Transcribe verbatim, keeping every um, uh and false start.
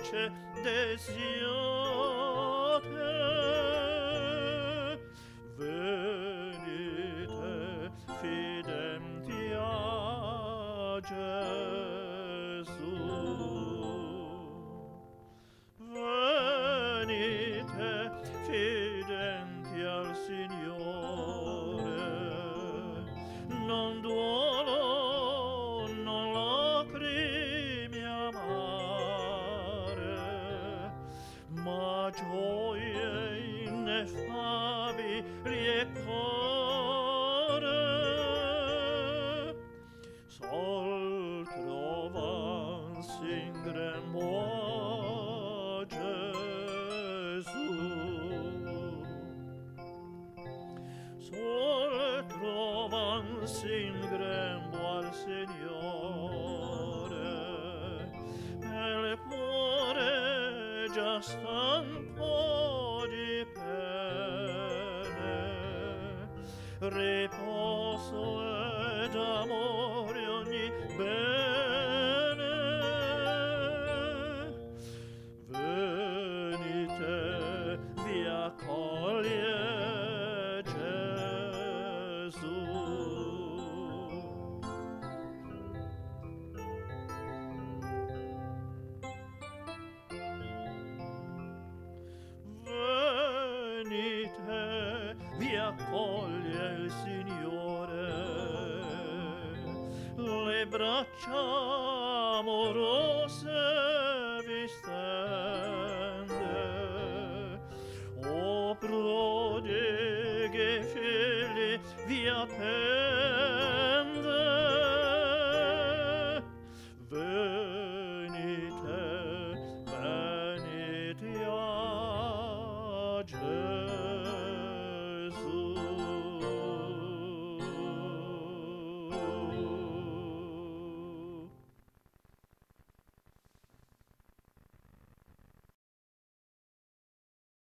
pace desiate. Venite fidenti a Gesù. Venite fidenti al Signore. Non duolo, non lacrime amare, ma gioie ineffabili e care. Sol trovansi in grembo a Gesù. Sol trovansi in grembo al Signore, e il cuore già stanco di pene, riposo ed amore ogni bene. Venite, vi accoglie Gesù. Venite, vi accoglie il Signore, le braccia amorose vi stende, o prodighi figli vi attende.